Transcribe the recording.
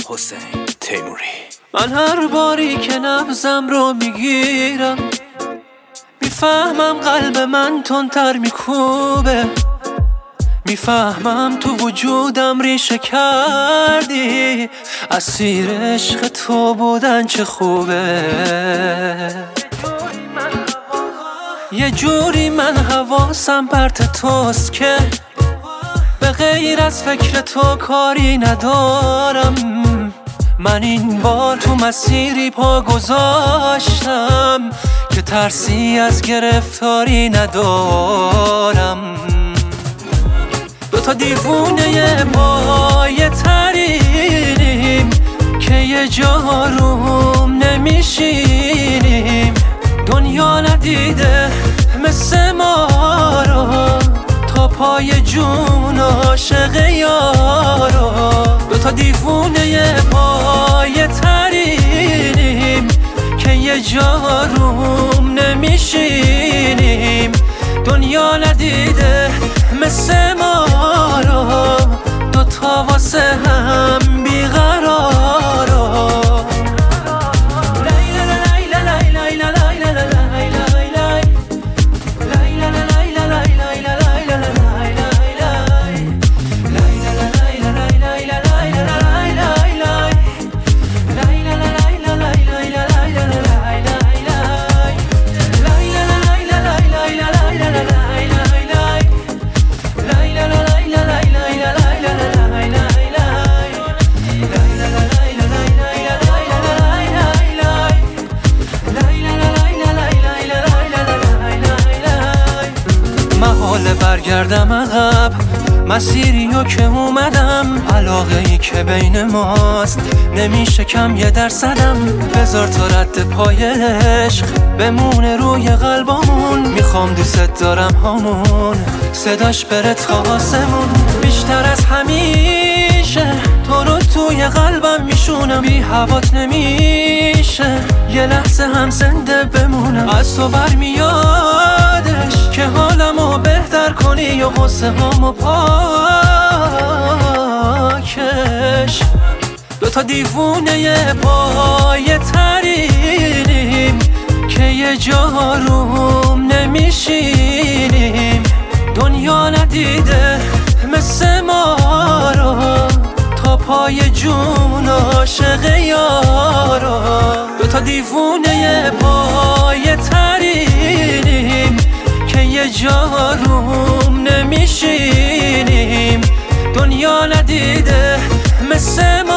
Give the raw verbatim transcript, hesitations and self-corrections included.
حسین تیموری. من هر باری که نبضم رو میگیرم میفهمم قلب من تندتر میکوبه، میفهمم تو وجودم ریشه کردی، اسیر عشق تو بودن چه خوبه. یه جوری من حواسم پرت توست که به غیر از فکر تو کاری ندارم. من این بار تو مسیری پا گذاشتم که ترسی از گرفتاری ندارم. دو تا دیوونه پای ترینیم که یه جا روم نمیشینیم. دنیا ندیده مثل ما رو تا پای جون عاشق یارو. دو تا دیوونه پای ترینیم که یه جا روم نمیشینیم. دنیا ندیده مثل ما رو دو تا واسه هم بیقرارو. برگردم عقب مسیریو که اومدم، علاقه ای که بین ماست نمیشه کم یه درصدم. بذار تا رد پای عشق بمونه روی قلبمون، میخوام دوست دارم همون صداش بره تا آسمون. بیشتر از همیشه تو رو توی قلبم میشونم، بی هوات نمیشه یه لحظه هم زنده بمونم. از تو برمیادش که حالمو بهتر کنی و غصه هامو پاکش. دو تا دیوونه پای ترینیم که یه جا روم نمیشینیم. دنیا ندیده مثل ما رو تا پای جون عاشق یارو. دو تا دیوونه پای ترینیم که یه جا روم نمیشینیم. دنیا ندیده مثل